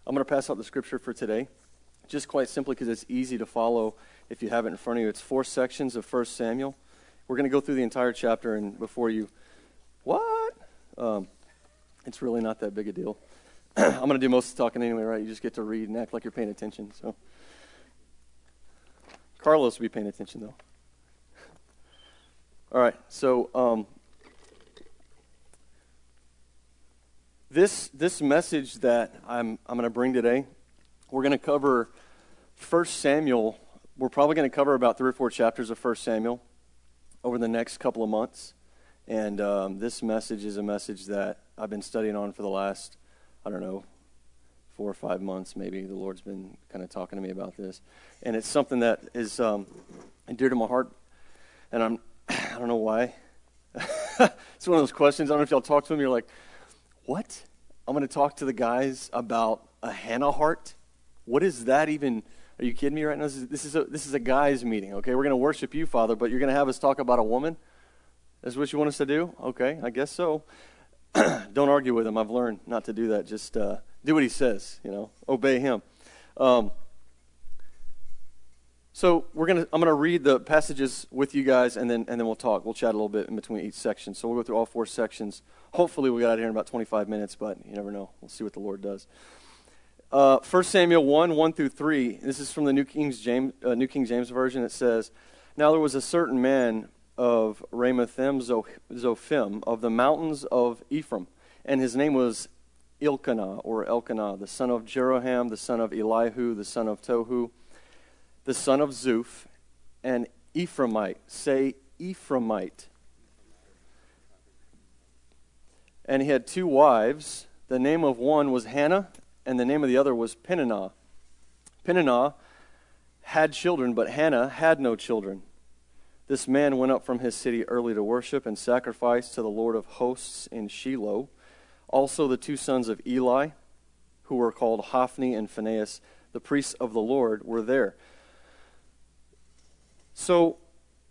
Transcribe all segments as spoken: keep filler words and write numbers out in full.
I'm going to pass out the scripture for today, just quite simply because it's easy to follow if you have it in front of you. It's four sections of First Samuel. We're going to go through the entire chapter, and before you, what? Um, it's really not that big a deal. I'm going to do most of the talking anyway, right? You just get to read and act like you're paying attention. So, Carlos will be paying attention, though. All right, so um, this this message that I'm I'm going to bring today, we're going to cover First Samuel. We're probably going to cover about three or four chapters of First Samuel over the next couple of months, and um, this message is a message that I've been studying on for the last, I don't know, four or five months maybe. The Lord's been kind of talking to me about this, and it's something that is um, dear to my heart, and I'm I don't know why. It's one of those questions. I don't know if y'all talk to them. You're like, what? I'm going to talk to the guys about a Hannah heart? What is that even? Are you kidding me right now? This is, this is a this is a guys meeting, okay? We're going to worship you, Father, but you're going to have us talk about a woman? That's what you want us to do? Okay, I guess so. Don't argue with him. I've learned not to do that. Just uh, do what he says, you know. Obey him. Um, so we're gonna. I'm gonna read the passages with you guys, and then and then we'll talk. We'll chat a little bit in between each section. So we'll go through all four sections. Hopefully, we got out of here in about twenty-five minutes, but you never know. We'll see what the Lord does. Uh, First Samuel one, one through three. This is from the New King James, uh, New King James Version. It says, "Now there was a certain man of Ramathaim Zophim of the mountains of Ephraim, and his name was Elkanah, or Elkanah, the son of Jeroham, the son of Elihu, the son of Tohu, the son of Zuph, an Ephraimite." Say Ephraimite. "And he had two wives. The name of one was Hannah, and the name of the other was Peninnah. Peninnah had children, but Hannah had no children. This man went up from his city early to worship and sacrifice to the Lord of hosts in Shiloh. Also the two sons of Eli, who were called Hophni and Phinehas, the priests of the Lord, were there." So,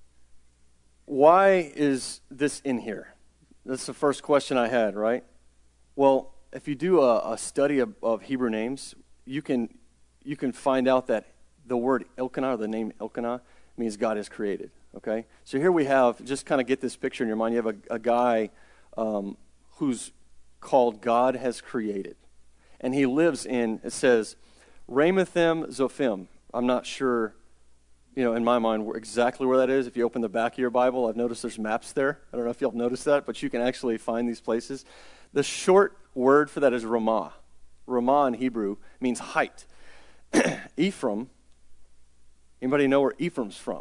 why is this in here? That's the first question I had, right? Well, if you do a, a study of, of Hebrew names, you can you can find out that the word Elkanah, or the name Elkanah, means God has created. Okay, so here we have, just kind of get this picture in your mind. You have a, a guy um, who's called God has created, and he lives in, it says, Ramathaim Zophim. I'm not sure, you know, in my mind, exactly where that is. If you open the back of your Bible, I've noticed there's maps there. I don't know if you'll notice that, but you can actually find these places. The short word for that is Ramah. Ramah in Hebrew means height. Ephraim, anybody know where Ephraim's from?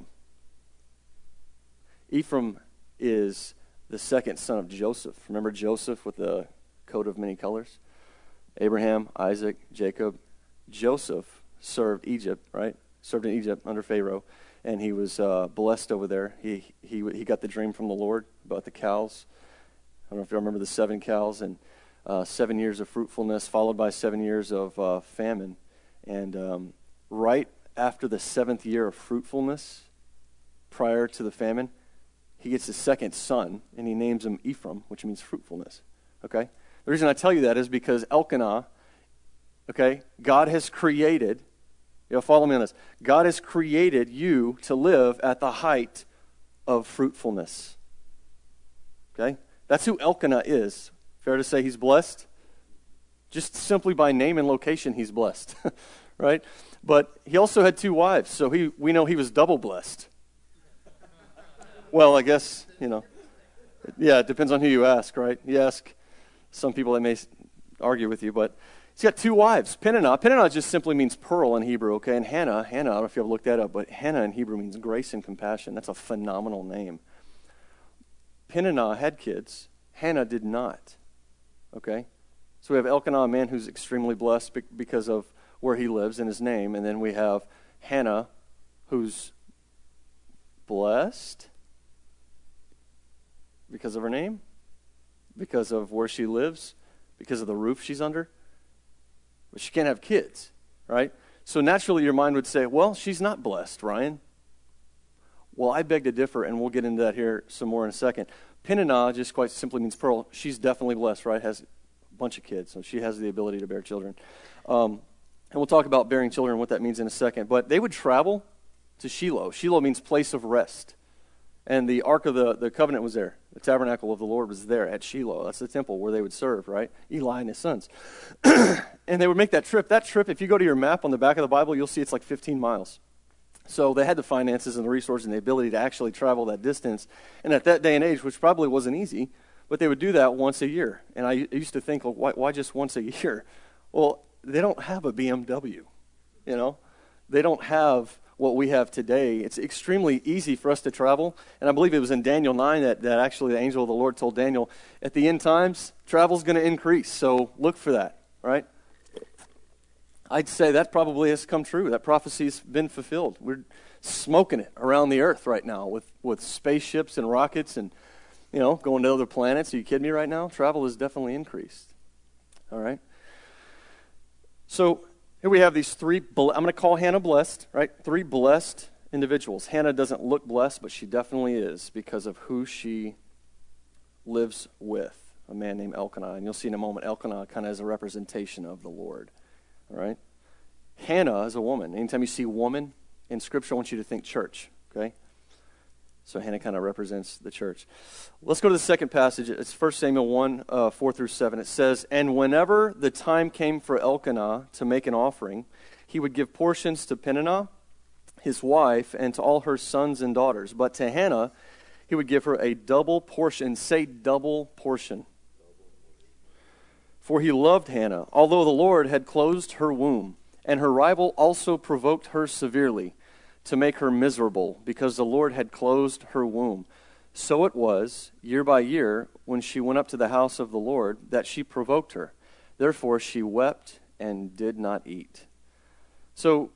Ephraim is the second son of Joseph. Remember Joseph with the coat of many colors? Abraham, Isaac, Jacob. Joseph served Egypt, right? Served in Egypt under Pharaoh, and he was uh, blessed over there. He he he got the dream from the Lord about the cows. I don't know if you remember the seven cows and uh, seven years of fruitfulness, followed by seven years of uh, famine. And um, right after the seventh year of fruitfulness, prior to the famine, he gets his second son, and he names him Ephraim, which means fruitfulness. Okay? The reason I tell you that is because Elkanah, okay, God has created, you know, follow me on this. God has created you to live at the height of fruitfulness. Okay? That's who Elkanah is. Fair to say he's blessed? Just simply by name and location, he's blessed. Right? But he also had two wives, so he we know he was double blessed. Well, I guess, you know, yeah, it depends on who you ask, right? You ask some people that may argue with you, but he's got two wives. Peninnah. Peninnah just simply means pearl in Hebrew, okay? And Hannah, Hannah, I don't know if you ever looked that up, but Hannah in Hebrew means grace and compassion. That's a phenomenal name. Peninnah had kids. Hannah did not, okay? So we have Elkanah, a man who's extremely blessed because of where he lives and his name, and then we have Hannah, who's blessed because of her name, because of where she lives, because of the roof she's under. But she can't have kids, right? So naturally your mind would say, well, she's not blessed, Ryan. Well, I beg to differ, and we'll get into that here some more in a second. Peninnah just quite simply means pearl. She's definitely blessed, right? Has a bunch of kids, so she has the ability to bear children. Um, and we'll talk about bearing children and what that means in a second. But they would travel to Shiloh. Shiloh means place of rest. And the Ark of the, the Covenant was there. The tabernacle of the Lord was there at Shiloh. That's the temple where they would serve, right? Eli and his sons. And they would make that trip. That trip, if you go to your map on the back of the Bible, you'll see it's like fifteen miles. So they had the finances and the resources and the ability to actually travel that distance. And at that day and age, which probably wasn't easy, but they would do that once a year. And I used to think, well, why, why just once a year? Well, they don't have a B M W, you know? They don't have what we have today. It's extremely easy for us to travel. And I believe it was in Daniel nine that, that actually the angel of the Lord told Daniel, at the end times, travel's going to increase. So look for that, right? I'd say that probably has come true. That prophecy's been fulfilled. We're smoking it around the earth right now with, with spaceships and rockets and, you know, going to other planets. Are you kidding me right now? Travel has definitely increased. All right? So here we have these three, I'm going to call Hannah blessed, right? Three blessed individuals. Hannah doesn't look blessed, but she definitely is because of who she lives with, a man named Elkanah. And you'll see in a moment, Elkanah kind of as a representation of the Lord. All right? Hannah is a woman. Anytime you see woman in Scripture, I want you to think church, okay? So Hannah kind of represents the church. Let's go to the second passage. It's First Samuel one, uh, four through seven. It says, "And whenever the time came for Elkanah to make an offering, he would give portions to Peninnah, his wife, and to all her sons and daughters. But to Hannah, he would give her a double portion." Say double portion. "For he loved Hannah, although the Lord had closed her womb, and her rival also provoked her severely, to make her miserable, because the Lord had closed her womb. So it was, year by year, when she went up to the house of the Lord, that she provoked her. Therefore she wept and did not eat." So,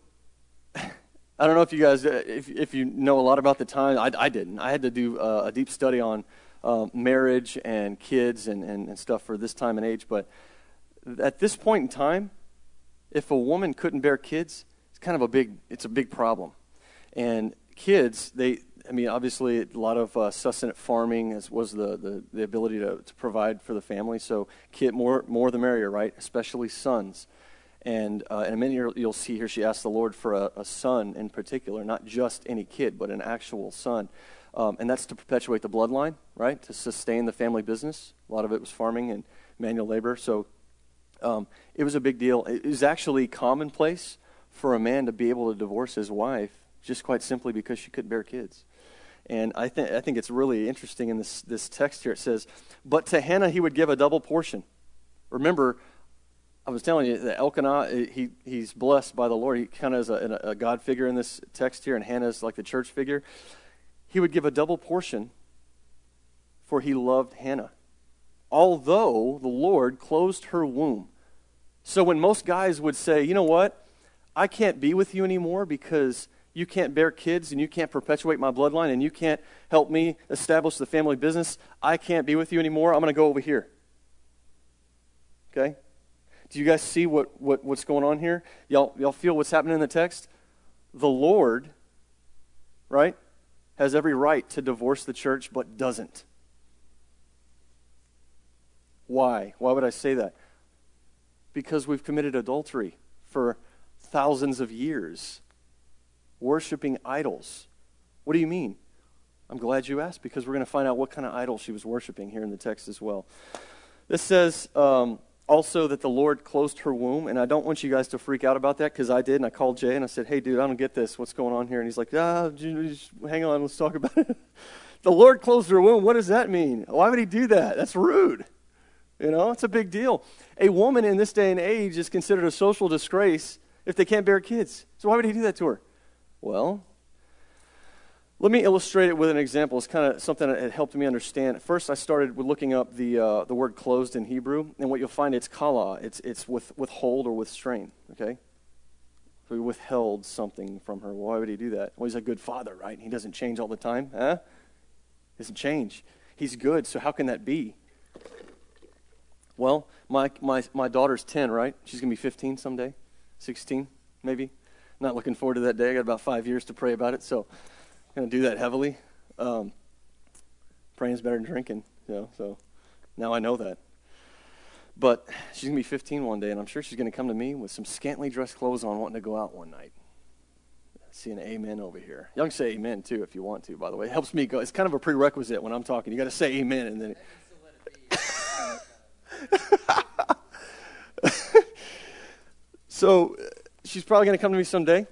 I don't know if you guys, if if you know a lot about the time. I, I didn't. I had to do uh, a deep study on um, marriage and kids and, and, and stuff for this time and age. But at this point in time, if a woman couldn't bear kids, it's kind of a big, it's a big problem. And kids, they, I mean, obviously a lot of uh, sustenance farming is, was the, the, the ability to, to provide for the family. So kid, more more the merrier, right? Especially sons. And uh, in a minute you'll, you'll see here she asked the Lord for a, a son in particular, not just any kid, but an actual son. Um, and that's to perpetuate the bloodline, right? To sustain the family business. A lot of it was farming and manual labor. So um, it was a big deal. It was actually commonplace for a man to be able to divorce his wife just quite simply because she couldn't bear kids. And I think I think it's really interesting in this, this text here. It says, "But to Hannah he would give a double portion." Remember, I was telling you that Elkanah, he he's blessed by the Lord. He kind of is a, a God figure in this text here, and Hannah's like the church figure. He would give a double portion, for he loved Hannah, although the Lord closed her womb. So when most guys would say, you know what, I can't be with you anymore because you can't bear kids and you can't perpetuate my bloodline and you can't help me establish the family business, I can't be with you anymore, I'm going to go over here. Okay? Do you guys see what, what, what's going on here? Y'all, y'all feel what's happening in the text? The Lord, right, has every right to divorce the church, but doesn't. Why? Why would I say that? Because we've committed adultery for thousands of years, worshiping idols. What do you mean? I'm glad you asked, because we're going to find out what kind of idol she was worshiping here in the text as well. This says um, also that the Lord closed her womb, and I don't want you guys to freak out about that, because I did, and I called Jay and I said, "Hey dude, I don't get this, what's going on here?" And he's like, ah, just hang on, let's talk about it. The Lord closed her womb, what does that mean? Why would he do that? That's rude. You know, it's a big deal. A woman in this day and age is considered a social disgrace if they can't bear kids. So why would he do that to her? Well, let me illustrate it with an example. It's kind of something that helped me understand. First, I started with looking up the uh, the word closed in Hebrew, and what you'll find, it's kala. It's it's with withhold or with strain, okay? So he withheld something from her. Why would he do that? Well, he's a good father, right? He doesn't change all the time, huh? He doesn't change. He's good, so how can that be? Well, my my my daughter's ten, right? She's going to be fifteen someday, sixteen maybe. Not looking forward to that day. I got about five years to pray about it, so I'm going to do that heavily. Um, praying is better than drinking, you know, so now I know that. But she's going to be fifteen one day, and I'm sure she's going to come to me with some scantily dressed clothes on, wanting to go out one night. See an amen over here. Y'all can say amen, too, if you want to, by the way. It helps me go. It's kind of a prerequisite when I'm talking. You got to say amen, and then... So, she's probably going to come to me someday.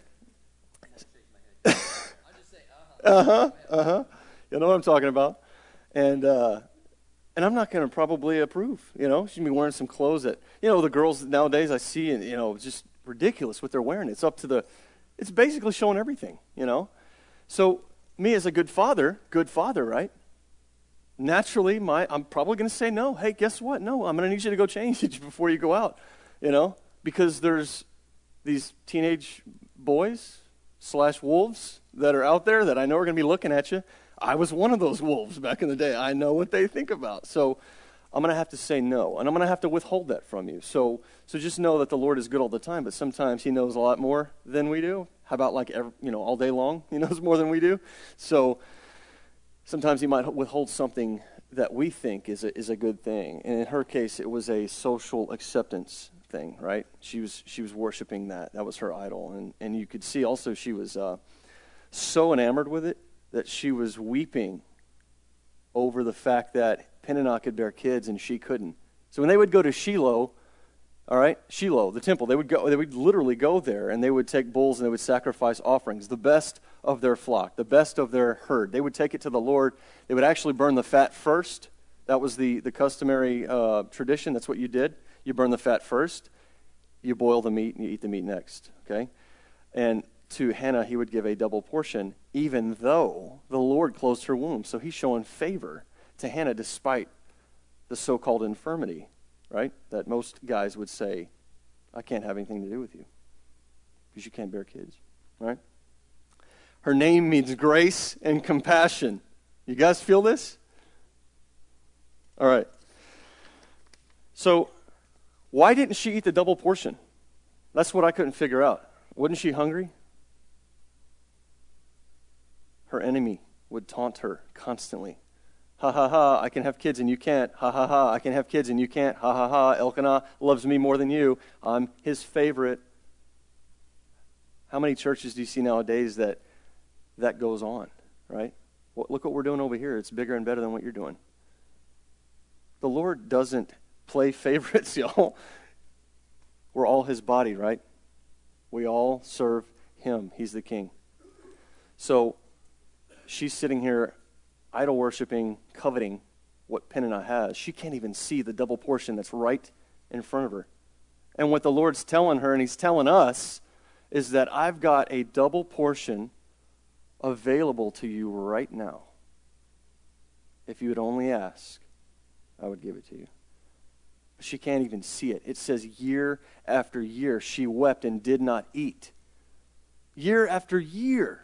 Uh-huh, uh-huh. You know what I'm talking about. And uh, and I'm not going to probably approve, you know. She's going to be wearing some clothes that, you know, the girls nowadays I see, and you know, just ridiculous what they're wearing. It's up to the, it's basically showing everything, you know. So, me as a good father, good father, right? Naturally, my I'm probably going to say no. Hey, guess what? No, I'm going to need you to go change it before you go out, you know. Because there's these teenage boys slash wolves that are out there that I know are going to be looking at you. I was one of those wolves back in the day. I know what they think about. So I'm going to have to say no, and I'm going to have to withhold that from you. So so just know that the Lord is good all the time, but sometimes he knows a lot more than we do. How about like, every, you know, all day long? He knows more than we do. So sometimes he might withhold something that we think is a, is a good thing. And in her case, it was a social acceptance thing, right? She was she was worshiping that. That was her idol. And and you could see also she was uh, so enamored with it that she was weeping over the fact that Peninnah could bear kids and she couldn't. So when they would go to Shiloh, all right, Shiloh, the temple, they would go they would literally go there and they would take bulls and they would sacrifice offerings, the best of their flock, the best of their herd. They would take it to the Lord. They would actually burn the fat first. That was the, the customary uh, tradition. That's what you did. You burn the fat first, you boil the meat, and you eat the meat next, okay? And to Hannah, he would give a double portion, even though the Lord closed her womb. So he's showing favor to Hannah despite the so-called infirmity, right? That most guys would say, I can't have anything to do with you because you can't bear kids, right? Her name means grace and compassion. You guys feel this? All right. So, why didn't she eat the double portion? That's what I couldn't figure out. Wasn't she hungry? Her enemy would taunt her constantly. Ha ha ha, I can have kids and you can't. Ha ha ha, I can have kids and you can't. Ha ha ha, Elkanah loves me more than you. I'm his favorite. How many churches do you see nowadays that that goes on, right? Well, look what we're doing over here. It's bigger and better than what you're doing. The Lord doesn't play favorites, y'all. We're all his body, right? We all serve him. He's the king. So she's sitting here idol worshiping, coveting what Peninnah has. She can't even see the double portion that's right in front of her. And what the Lord's telling her, and he's telling us, is that I've got a double portion available to you right now. If you would only ask, I would give it to you. She can't even see it. It says year after year she wept and did not eat. Year after year.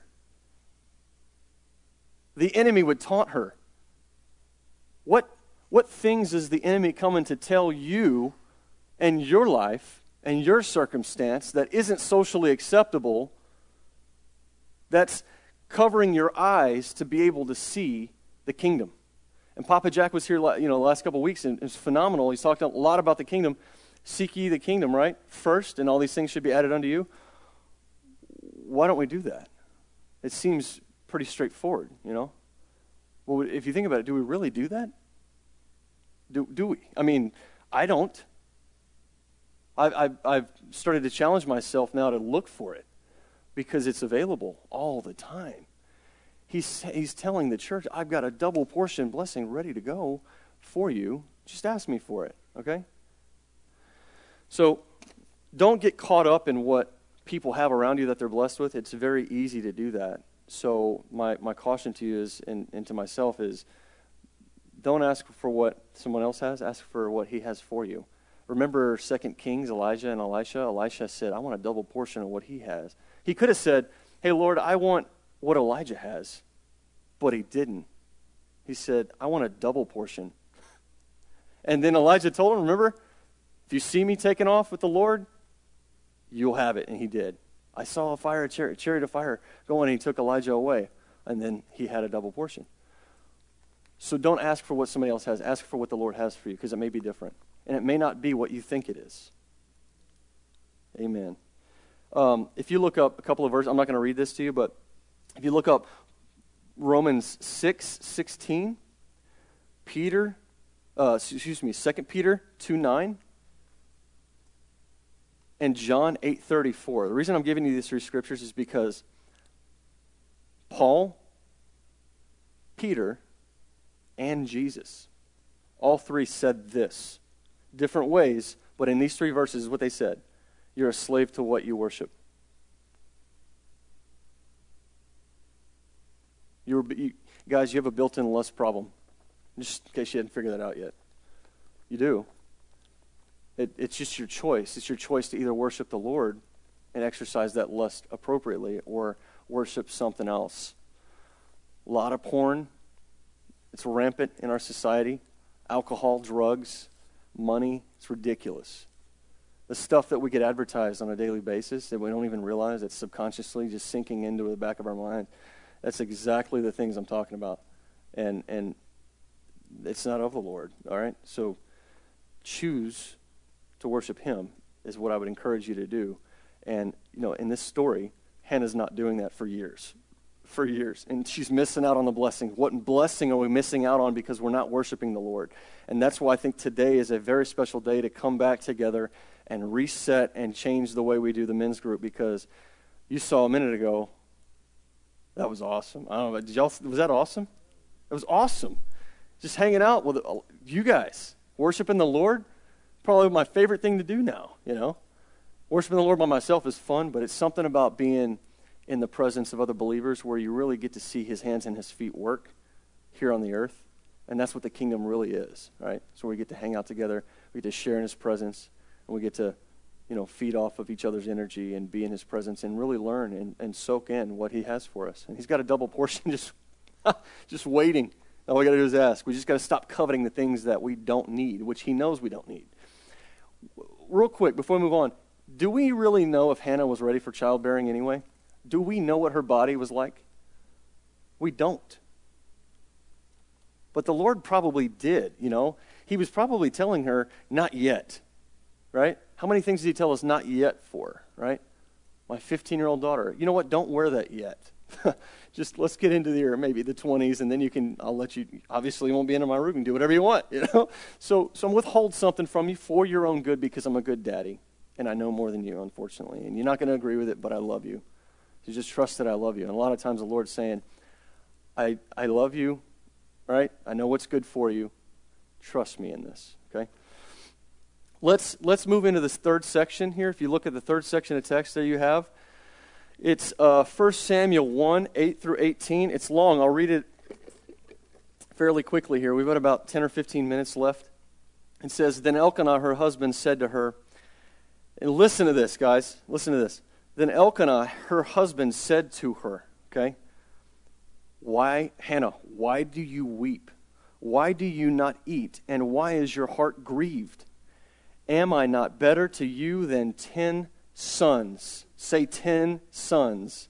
The enemy would taunt her. What, what things is the enemy coming to tell you and your life and your circumstance that isn't socially acceptable, that's covering your eyes to be able to see the kingdom? And Papa Jack was here, you know, the last couple of weeks, and it was phenomenal. He's talked a lot about the kingdom. Seek ye the kingdom, right? First, and all these things should be added unto you. Why don't we do that? It seems pretty straightforward, you know. Well, if you think about it, do we really do that? Do do we? I mean, I don't. I've, I've, I've started to challenge myself now to look for it because it's available all the time. He's, he's telling the church, I've got a double portion blessing ready to go for you. Just ask me for it, okay? So don't get caught up in what people have around you that they're blessed with. It's very easy to do that. So my, my caution to you is, and, and to myself is, don't ask for what someone else has. Ask for what he has for you. Remember Second Kings, Elijah and Elisha? Elisha said, I want a double portion of what he has. He could have said, hey, Lord, I want what Elijah has. But he didn't. He said, I want a double portion. And then Elijah told him, remember, if you see me taken off with the Lord, you'll have it. And he did. I saw a fire, a chariot, chariot of fire going, and he took Elijah away. And then he had a double portion. So don't ask for what somebody else has. Ask for what the Lord has for you, because it may be different. and it may not be what you think it is. Amen. Um, if you look up a couple of verses, I'm not going to read this to you, but if you look up Romans six sixteen, Peter, uh, excuse me, Second Peter two nine, and John eight thirty-four. The reason I'm giving you these three scriptures is because Paul, Peter, and Jesus, all three said this. Different ways, but in these three verses is what they said. You're a slave to what you worship. You're, you, guys, you have a built-in lust problem. Just in case you hadn't figured that out yet. You do. It, it's just your choice. It's your choice to either worship the Lord and exercise that lust appropriately or worship something else. A lot of porn. It's rampant in our society. Alcohol, drugs, money. It's ridiculous. The stuff that we get advertised on a daily basis that we don't even realize, that's subconsciously just sinking into the back of our mind. That's exactly the things I'm talking about. And and it's not of the Lord, all right? So choose to worship Him is what I would encourage you to do. And, you know, in this story, Hannah's not doing that for years. For years. And she's missing out on the blessing. What blessing are we missing out on because we're not worshiping the Lord? And that's why I think today is a very special day to come back together and reset and change the way we do the men's group, because you saw a minute ago, that was awesome. I don't know, did y'all, was that awesome? It was awesome. Just hanging out with you guys, worshiping the Lord, probably my favorite thing to do now, you know. Worshiping the Lord by myself is fun, but it's something about being in the presence of other believers where you really get to see His hands and His feet work here on the earth. And that's what the kingdom really is, right? So we get to hang out together, we get to share in His presence, and we get to, you know, feed off of each other's energy and be in His presence and really learn and, and soak in what He has for us. And He's got a double portion just, just waiting. All we got to do is ask. We just got to stop coveting the things that we don't need, which He knows we don't need. Real quick, before we move on, do we really know if Hannah was ready for childbearing anyway? Do we know what her body was like? We don't. But the Lord probably did, you know. He was probably telling her, not yet, right? How many things did He tell us not yet for, right? My fifteen-year-old daughter, you know what, don't wear that yet. Just let's get into the year, maybe the twenties, and then you can, I'll let you, obviously you won't be into my room, you can do whatever you want, you know. So, so I'm withhold something from you for your own good because I'm a good daddy, and I know more than you, unfortunately. And you're not going to agree with it, but I love you. So just trust that I love you. And a lot of times the Lord's saying, I I love you, right? I know what's good for you. Trust me in this, okay? Let's let's move into this third section here. If you look at the third section of text there you have, it's uh, First Samuel one, eight through eighteen. It's long. I'll read it fairly quickly here. We've got about ten or fifteen minutes left. It says, Then Elkanah, her husband, said to her, and listen to this, guys. Listen to this. Then Elkanah, her husband, said to her, okay, Why, Hannah, why do you weep? Why do you not eat? And why is your heart grieved? Am I not better to you than ten sons? Say ten sons.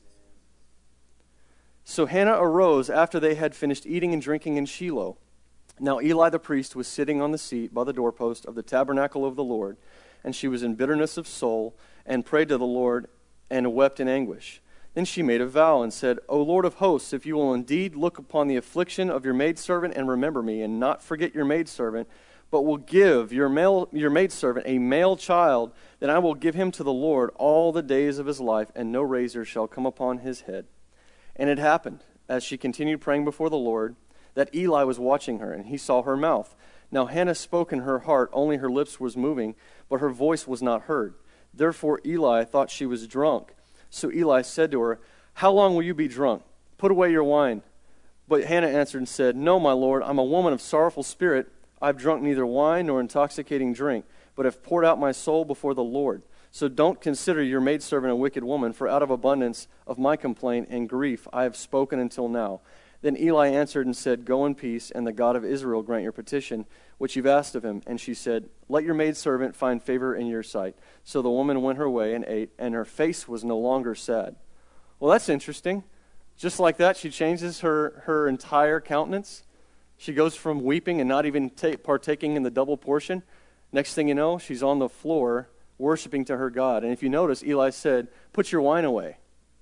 So Hannah arose after they had finished eating and drinking in Shiloh. Now Eli the priest was sitting on the seat by the doorpost of the tabernacle of the Lord, and she was in bitterness of soul, and prayed to the Lord, and wept in anguish. Then she made a vow and said, O Lord of hosts, if you will indeed look upon the affliction of your maidservant and remember me, and not forget your maidservant, but will give your male, your maidservant a male child, then I will give him to the Lord all the days of his life, and no razor shall come upon his head. And it happened, as she continued praying before the Lord, that Eli was watching her, and he saw her mouth. Now Hannah spoke in her heart, only her lips was moving, but her voice was not heard. Therefore Eli thought she was drunk. So Eli said to her, How long will you be drunk? Put away your wine. But Hannah answered and said, No, my Lord, I'm a woman of sorrowful spirit. I've drunk neither wine nor intoxicating drink, but have poured out my soul before the Lord. So don't consider your maidservant a wicked woman, for out of abundance of my complaint and grief I have spoken until now. Then Eli answered and said, Go in peace, and the God of Israel grant your petition, which you've asked of him. And she said, Let your maidservant find favor in your sight. So the woman went her way and ate, and her face was no longer sad. Well, that's interesting. Just like that, she changes her, her entire countenance. She goes from weeping and not even ta- partaking in the double portion. Next thing you know, she's on the floor worshiping to her God. And if you notice, Eli said, put your wine away.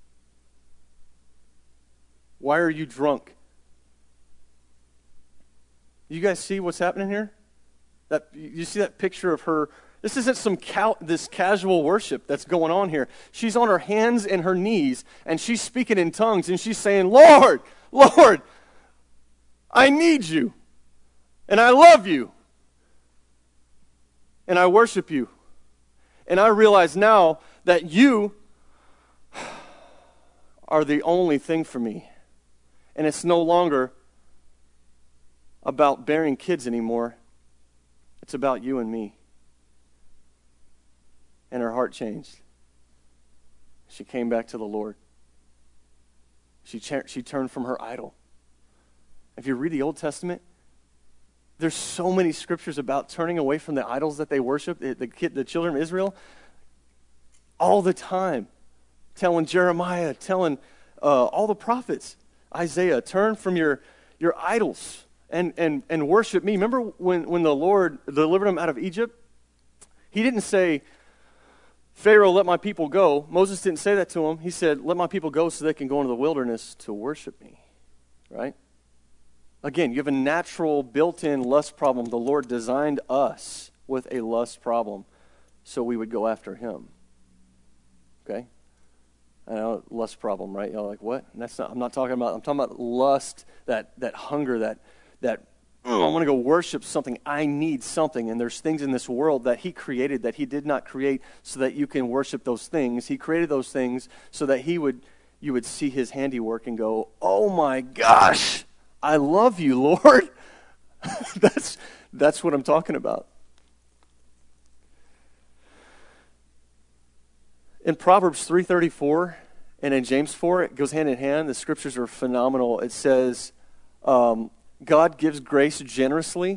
Why are you drunk? You guys see what's happening here? That you see that picture of her. This isn't some cal- this casual worship that's going on here. She's on her hands and her knees, and she's speaking in tongues, and she's saying, Lord, Lord, I need you, and I love you, and I worship you. And I realize now that you are the only thing for me. And it's no longer about bearing kids anymore. It's about you and me. And her heart changed. She came back to the Lord. She, ch- she turned from her idol. If you read the Old Testament, there's so many scriptures about turning away from the idols that they worship, the, the, kid, the children of Israel, all the time. Telling Jeremiah, telling uh, all the prophets, Isaiah, turn from your, your idols and, and, and worship me. Remember when, when the Lord delivered them out of Egypt? He didn't say, Pharaoh, let my people go. Moses didn't say that to him. He said, let my people go so they can go into the wilderness to worship me. Right? Again, you have a natural built-in lust problem. The Lord designed us with a lust problem so we would go after him. Okay? I know, lust problem, right? You're like, what? And that's not, I'm not talking about, I'm talking about lust, that, that hunger, that, that oh, I want to go worship something. I need something. And there's things in this world that he created that he did not create so that you can worship those things. He created those things so that he would, you would see his handiwork and go, oh my gosh, I love you, Lord. that's, that's what I'm talking about. In Proverbs three thirty-four and in James four, it goes hand in hand. The scriptures are phenomenal. It says, um, God gives grace generously.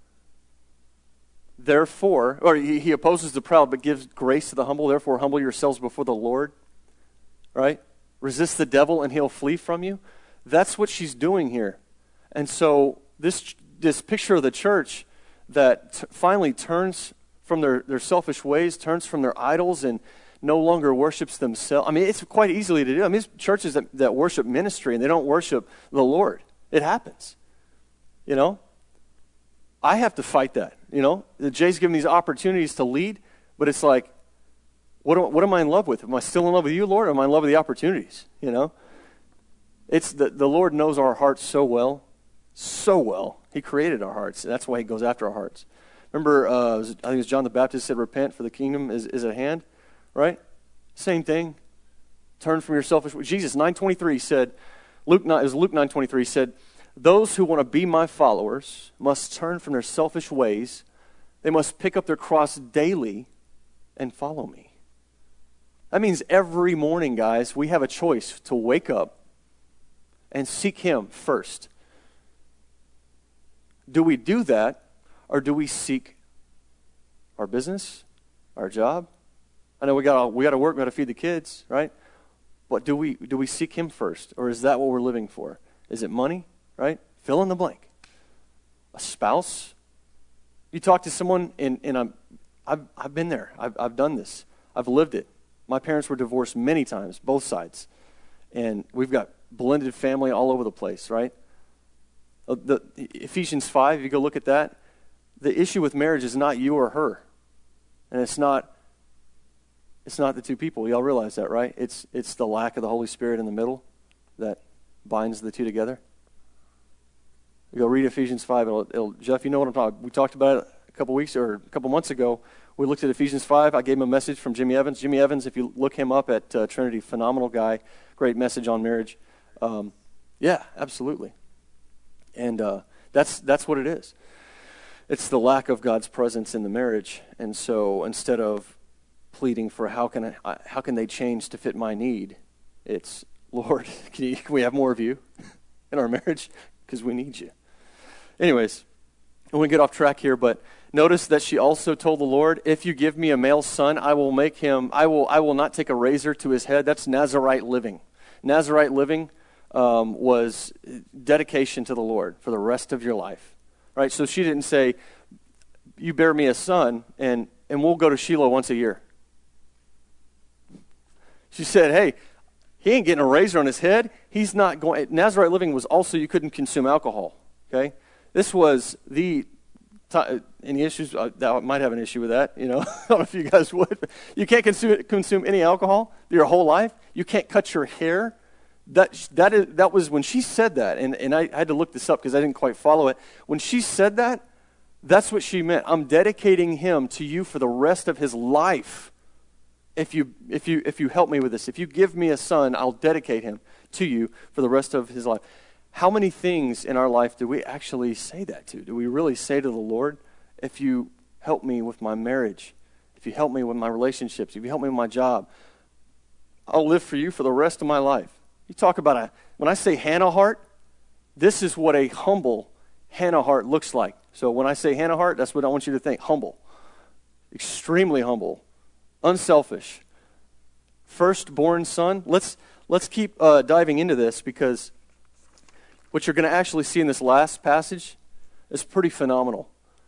Therefore, or he, he opposes the proud but gives grace to the humble. Therefore, humble yourselves before the Lord. Right? Resist the devil and he'll flee from you. That's what she's doing here. And so this this picture of the church that t- finally turns from their, their selfish ways, turns from their idols, and no longer worships themselves. I mean, it's quite easily to do. I mean, there's churches that, that worship ministry and they don't worship the Lord. It happens. You know? I have to fight that. You know? Jay's given these opportunities to lead, but it's like, what am, what am I in love with? Am I still in love with you, Lord, or am I in love with the opportunities? You know? It's the, the Lord knows our hearts so well. So well. He created our hearts. That's why he goes after our hearts. Remember, uh, I think it was John the Baptist said, repent for the kingdom is, is at hand. Right? Same thing. Turn from your selfish ways. Jesus, nine twenty-three said, Luke nine, it was Luke nine twenty-three said, those who want to be my followers must turn from their selfish ways. They must pick up their cross daily and follow me. That means every morning, guys, we have a choice to wake up and seek him first. Do we do that, or do we seek our business, our job? I know we got we got to work, we got to feed the kids, right? But do we do we seek him first, or is that what we're living for? Is it money, right? Fill in the blank. A spouse. You talk to someone, and, and I'm, I've I've been there. I've I've done this. I've lived it. My parents were divorced many times, both sides, and we've got blended family all over the place, right? The Ephesians five, if you go look at that, the issue with marriage is not you or her, and it's not. It's not the two people. Y'all realize that, right? It's it's the lack of the Holy Spirit in the middle that binds the two together. You go read Ephesians five. It'll, it'll, Jeff, you know what I'm talking about. We talked about it a couple weeks or a couple months ago. We looked at Ephesians five. I gave him a message from Jimmy Evans. Jimmy Evans, if you look him up at uh, Trinity, phenomenal guy. Great message on marriage. Um, yeah, absolutely. And uh, that's that's what it is. It's the lack of God's presence in the marriage. And so instead of pleading for how can I, how can they change to fit my need, it's, Lord, can, you, can we have more of you in our marriage? Because we need you. Anyways, I want to get off track here, but notice that she also told the Lord, if you give me a male son, I will make him, I will I will not take a razor to his head. That's Nazirite living. Nazirite living um, was dedication to the Lord for the rest of your life. Right? So she didn't say, you bear me a son, and, and we'll go to Shiloh once a year. She said, hey, he ain't getting a razor on his head. He's not going. Nazarite living was also you couldn't consume alcohol. Okay, this was the. T- any issues? Uh, that might have an issue with that. You know, I don't know if you guys would. But you can't consume consume any alcohol your whole life. You can't cut your hair. That that is that was when she said that, and and I, I had to look this up because I didn't quite follow it. When she said that, that's what she meant. I'm dedicating him to you for the rest of his life. If you if you if you help me with this, if you give me a son, I'll dedicate him to you for the rest of his life. How many things in our life do we actually say that to? Do we really say to the Lord, if you help me with my marriage, if you help me with my relationships, if you help me with my job, I'll live for you for the rest of my life. You talk about a, when I say Hannah heart, this is what a humble Hannah heart looks like. So when I say Hannah heart, that's what I want you to think, humble. Extremely humble. Unselfish. Firstborn son. Let's let's keep uh, diving into this because what you're going to actually see in this last passage is pretty phenomenal.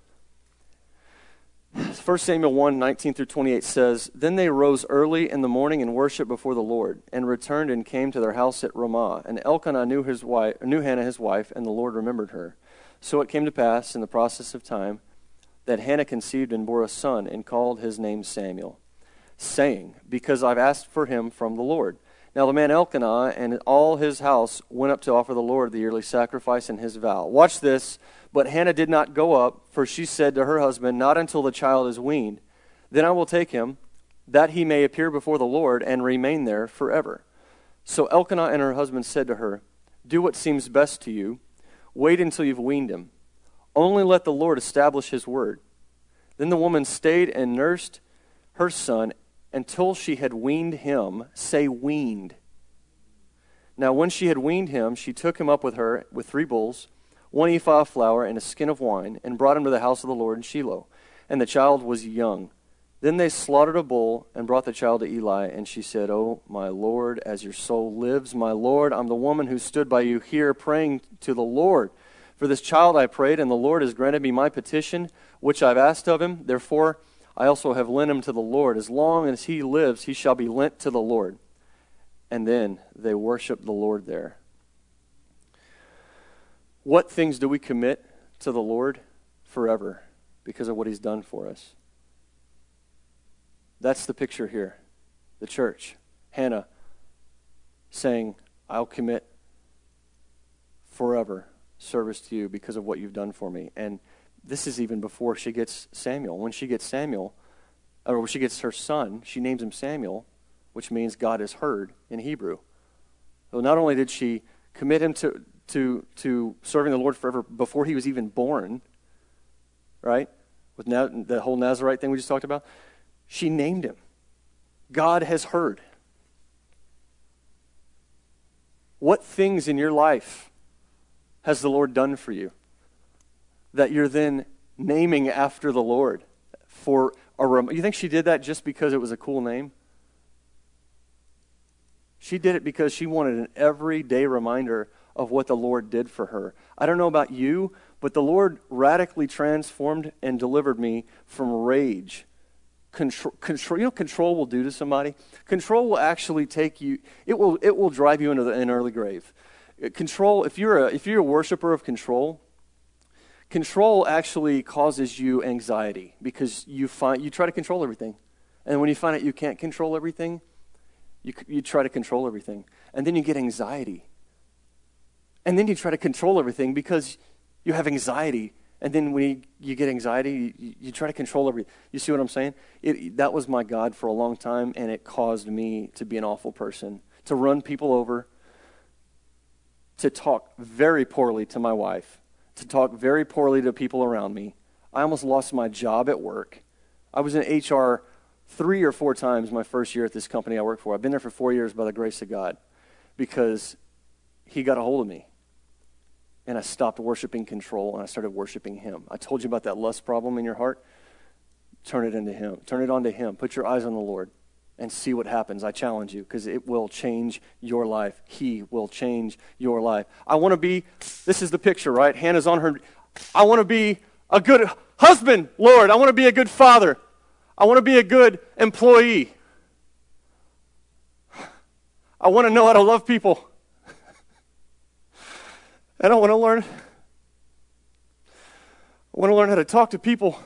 First Samuel one, nineteen through twenty-eight says, Then they rose early in the morning and worshipped before the Lord, and returned and came to their house at Ramah. And Elkanah knew his wife, knew Hannah his wife, and the Lord remembered her. So it came to pass in the process of time that Hannah conceived and bore a son, and called his name Samuel, saying, Because I've asked for him from the Lord. Now the man Elkanah and all his house went up to offer the Lord the yearly sacrifice and his vow. Watch this. But Hannah did not go up, for she said to her husband, Not until the child is weaned. Then I will take him, that he may appear before the Lord and remain there forever. So Elkanah and her husband said to her, Do what seems best to you. Wait until you've weaned him. Only let the Lord establish his word. Then the woman stayed and nursed her son until she had weaned him. Say weaned. Now when she had weaned him, she took him up with her with three bulls, one ephah of flour, and a skin of wine, and brought him to the house of the Lord in Shiloh. And the child was young. Then they slaughtered a bull and brought the child to Eli, and she said, Oh, my Lord, as your soul lives, my Lord, I'm the woman who stood by you here praying to the Lord. For this child I prayed, and the Lord has granted me my petition, which I've asked of him. Therefore I also have lent him to the Lord. As long as he lives, he shall be lent to the Lord. And then they worshiped the Lord there. What things do we commit to the Lord forever because of what he's done for us? That's the picture here. The church. Hannah saying, I'll commit forever service to you because of what you've done for me. And this is even before she gets Samuel. When she gets Samuel, or when she gets her son, she names him Samuel, which means God is heard in Hebrew. So not only did she commit him to, to, to serving the Lord forever before he was even born, right? With Na- the whole Nazarite thing we just talked about, she named him. God has heard. What things in your life has the Lord done for you that you're then naming after the Lord for a rem- you think she did that just because it was a cool name? She did it because she wanted an everyday reminder of what the Lord did for her. I don't know about you, but the Lord radically transformed and delivered me from rage. Control, control, you know what control will do to somebody? Control will actually take you, it will it will drive you into the, an early grave. Control, if you're a if you're a worshiper of control, control actually causes you anxiety because you find you try to control everything. And when you find out you can't control everything, you you try to control everything. And then you get anxiety. And then you try to control everything because you have anxiety. And then when you, you get anxiety, you, you try to control everything. You see what I'm saying? It, that was my God for a long time, and it caused me to be an awful person, to run people over, to talk very poorly to my wife, to talk very poorly to people around me. I almost lost my job at work. I was in H R three or four times my first year at this company I work for. I've been there for four years by the grace of God because he got a hold of me. And I stopped worshiping control, and I started worshiping him. I told you about that lust problem in your heart. Turn it into him. Turn it onto him. Put your eyes on the Lord and see what happens. I challenge you because it will change your life. He will change your life. I want to be, this is the picture, right? Hannah's on her, I want to be a good Husband, Lord, I want to be a good father. I want to be a good employee. I want to know how to love people. And I want to learn, I want to learn how to talk to people.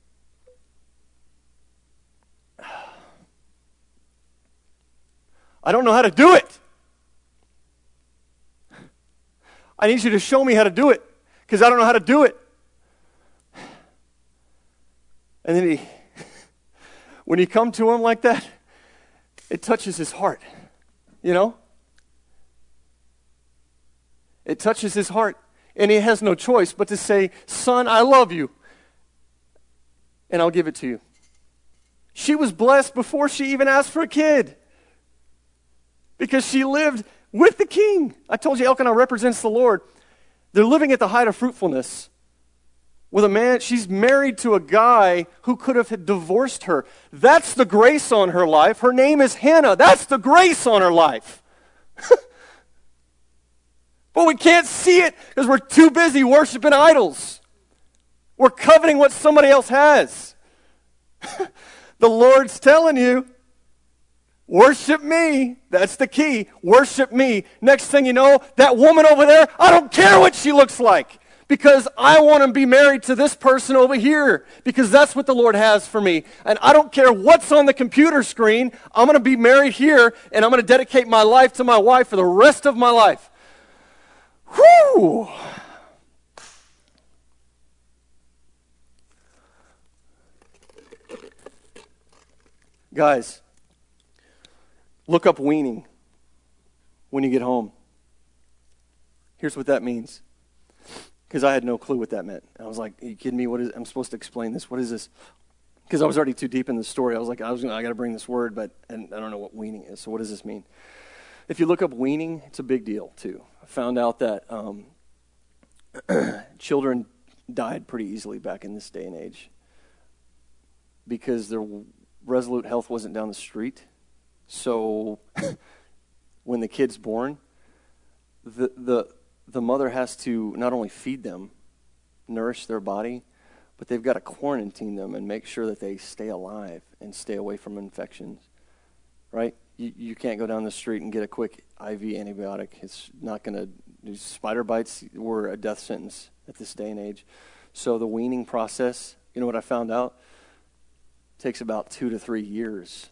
I don't know how to do it. I need you to show me how to do it because I don't know how to do it. And then he, when you come to him like that, it touches his heart, you know? It touches his heart, and he has no choice but to say, son, I love you, and I'll give it to you. She was blessed before she even asked for a kid because she lived with the king. I told you Elkanah represents the Lord. They're living at the height of fruitfulness with a man. She's married to a guy who could have divorced her. That's the grace on her life. Her name is Hannah. That's the grace on her life. But we can't see it because we're too busy worshiping idols. We're coveting what somebody else has. The Lord's telling you, worship me. That's the key. Worship me. Next thing you know, that woman over there, I don't care what she looks like because I want to be married to this person over here because that's what the Lord has for me. And I don't care what's on the computer screen. I'm going to be married here and I'm going to dedicate my life to my wife for the rest of my life. Whew! Guys, look up weaning when you get home. Here's what that means. Because I had no clue what that meant. I was like, are you kidding me? What is, I'm supposed to explain this. What is this? Because I was already too deep in the story. I was like, I was gonna, I got to bring this word, but and I don't know what weaning is. So what does this mean? If you look up weaning, it's a big deal too. I found out that um, children died pretty easily back in this day and age because their Resolute Health wasn't down the street. So when the kid's born, the the the mother has to not only feed them, nourish their body, but they've got to quarantine them and make sure that they stay alive and stay away from infections, right? You, you can't go down the street and get a quick I V antibiotic. It's not going to, spider bites were a death sentence at this day and age. So the weaning process, you know what I found out? Takes about two to three years.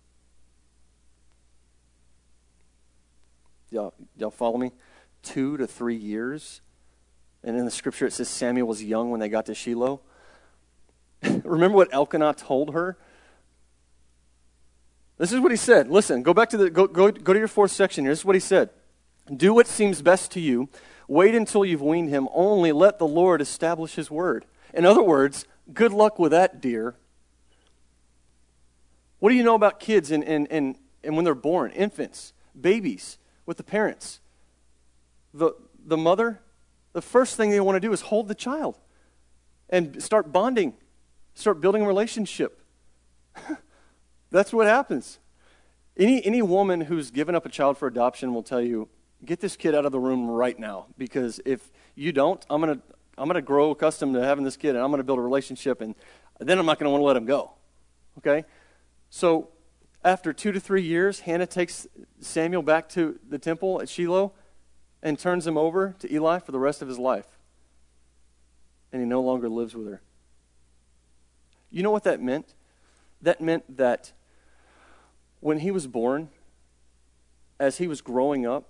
Y'all, y'all follow me? Two to three years. And in the scripture it says Samuel was young when they got to Shiloh. Remember what Elkanah told her? This is what he said. Listen, go back to the go go go to your fourth section here. This is what he said. Do what seems best to you. Wait until you've weaned him. Only let the Lord establish his word. In other words, good luck with that, dear. What do you know about kids and and and, and when they're born, infants, babies, with the parents? The the mother, the first thing they want to do is hold the child and start bonding, start building a relationship. That's what happens. Any any woman who's given up a child for adoption will tell you, get this kid out of the room right now, because if you don't, I'm gonna I'm gonna grow accustomed to having this kid, and I'm gonna build a relationship, and then I'm not gonna want to let him go. Okay? So after two to three years, Hannah takes Samuel back to the temple at Shiloh and turns him over to Eli for the rest of his life. And he no longer lives with her. You know what that meant? That meant that when he was born, as he was growing up,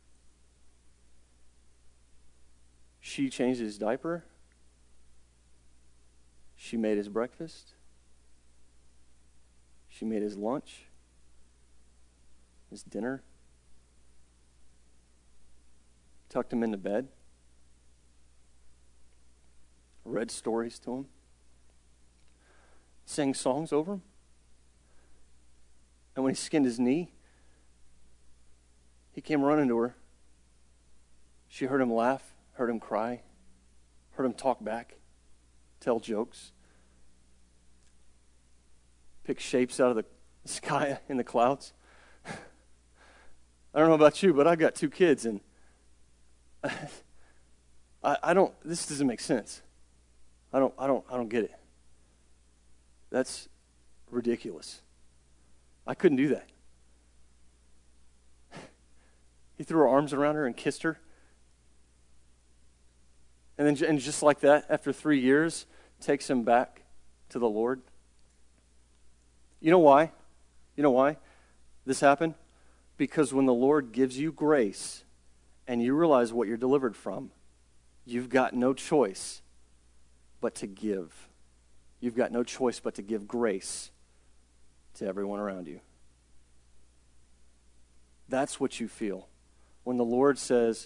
she changed his diaper. She made his breakfast. She made his lunch, his dinner, tucked him into bed, read stories to him, sang songs over him. And when he skinned his knee, he came running to her. She heard him laugh, heard him cry, heard him talk back, tell jokes, pick shapes out of the sky in the clouds. I don't know about you, but I've got two kids, and I, I don't, this doesn't make sense. I don't, I don't, I don't get it. That's ridiculous. I couldn't do that. He threw her arms around her and kissed her. And then and just like that, after three years, takes him back to the Lord. You know why? You know why this happened? Because when the Lord gives you grace and you realize what you're delivered from, you've got no choice but to give. You've got no choice but to give grace to everyone around you. That's what you feel. When the Lord says,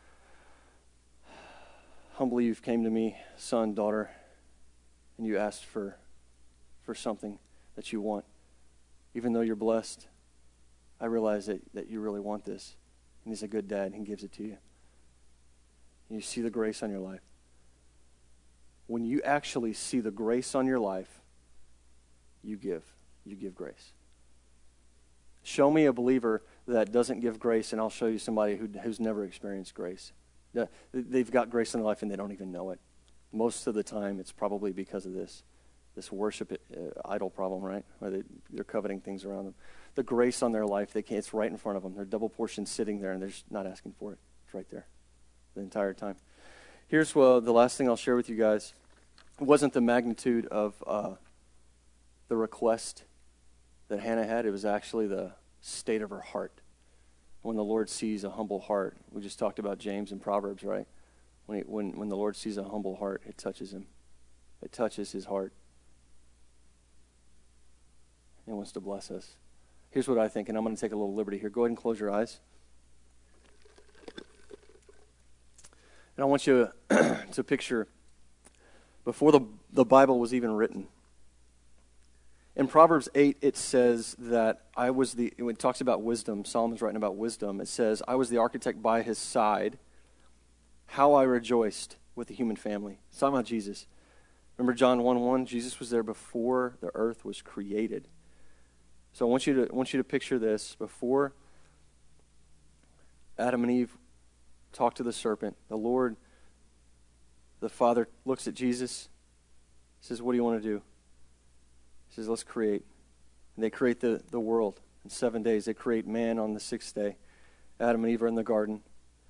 humbly you've came to me, son, daughter, and you asked for, for something that you want. Even though you're blessed, I realize that, that you really want this. And he's a good dad, and he gives it to you. And you see the grace on your life. When you actually see the grace on your life, you give. You give grace. Show me a believer that doesn't give grace, and I'll show you somebody who, who's never experienced grace. They've got grace in their life, and they don't even know it. Most of the time, it's probably because of this, this worship uh, idol problem, right? Where they, they're coveting things around them. The grace on their life, they can't, it's right in front of them. They're double portioned sitting there, and they're just not asking for it. It's right there the entire time. Here's well, the last thing I'll share with you guys. It wasn't the magnitude of uh, the request that Hannah had. It was actually the state of her heart. When the Lord sees a humble heart, we just talked about James and Proverbs, right? When, he, when, when the Lord sees a humble heart, it touches him. It touches his heart. He wants to bless us. Here's what I think, and I'm going to take a little liberty here. Go ahead and close your eyes. And I want you to picture, before the, the Bible was even written, in Proverbs eight, it says that I was the, when it talks about wisdom, Solomon's writing about wisdom, it says, I was the architect by his side, how I rejoiced with the human family. It's talking about Jesus. Remember John one one? Jesus was there before the earth was created. So I want you to I want you to picture this. Before Adam and Eve talked to the serpent, the Lord, the Father looks at Jesus, says, what do you want to do? He says, let's create. And they create the, the world in seven days. They create man on the sixth day. Adam and Eve are in the garden.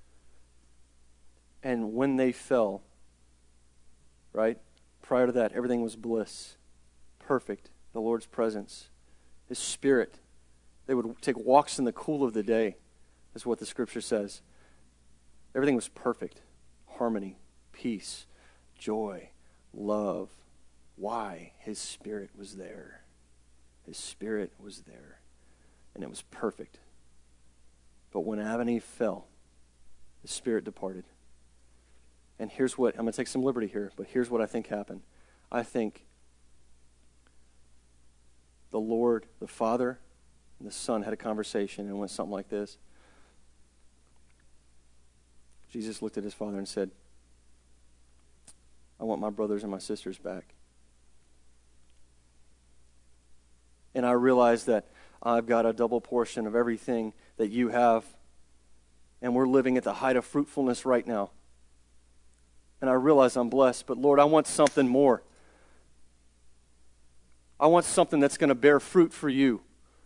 And when they fell, right, prior to that, everything was bliss, perfect, the Lord's presence, His Spirit. They would take walks in the cool of the day, is what the Scripture says. Everything was perfect, harmony, peace, joy, love. Why? His Spirit was there. His Spirit was there. And it was perfect. But when Adam and Eve fell, the Spirit departed. And here's what, I'm going to take some liberty here, but here's what I think happened. I think the Lord, the Father, and the Son had a conversation, and it went something like this. Jesus looked at his Father and said, I want my brothers and my sisters back. And I realize that I've got a double portion of everything that you have, and we're living at the height of fruitfulness right now. And I realize I'm blessed, but Lord, I want something more. I want something that's going to bear fruit for you.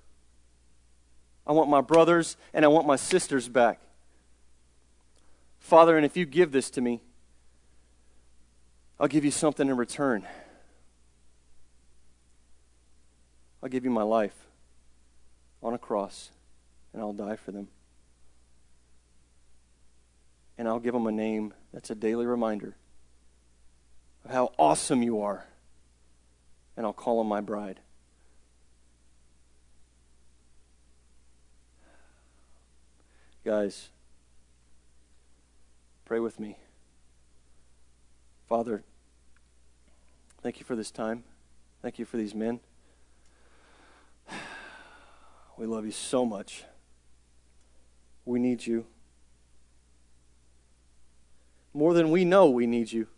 I want my brothers and I want my sisters back. Father, and if you give this to me, I'll give you something in return. I'll give you my life on a cross, and I'll die for them. And I'll give them a name that's a daily reminder of how awesome you are. And I'll call them my bride. Guys, pray with me. Father, thank you for this time. Thank you for these men. We love you so much. We need you. More than we know we need you.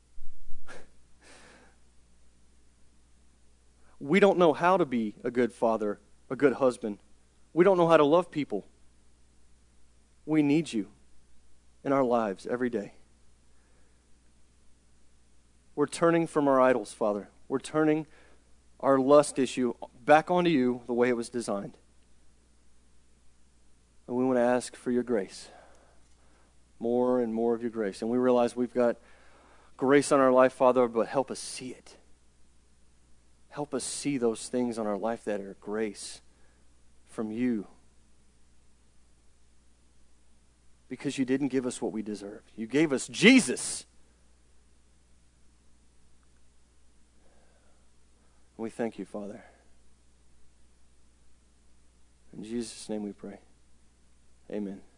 We don't know how to be a good father, a good husband. We don't know how to love people. We need you in our lives every day. We're turning from our idols, Father. We're turning our lust issue back onto you the way it was designed. And we want to ask for your grace. More and more of your grace. And we realize we've got grace on our life, Father, but help us see it. Help us see those things on our life that are grace from you. Because you didn't give us what we deserved. You gave us Jesus. We thank you, Father. In Jesus' name we pray. Amen.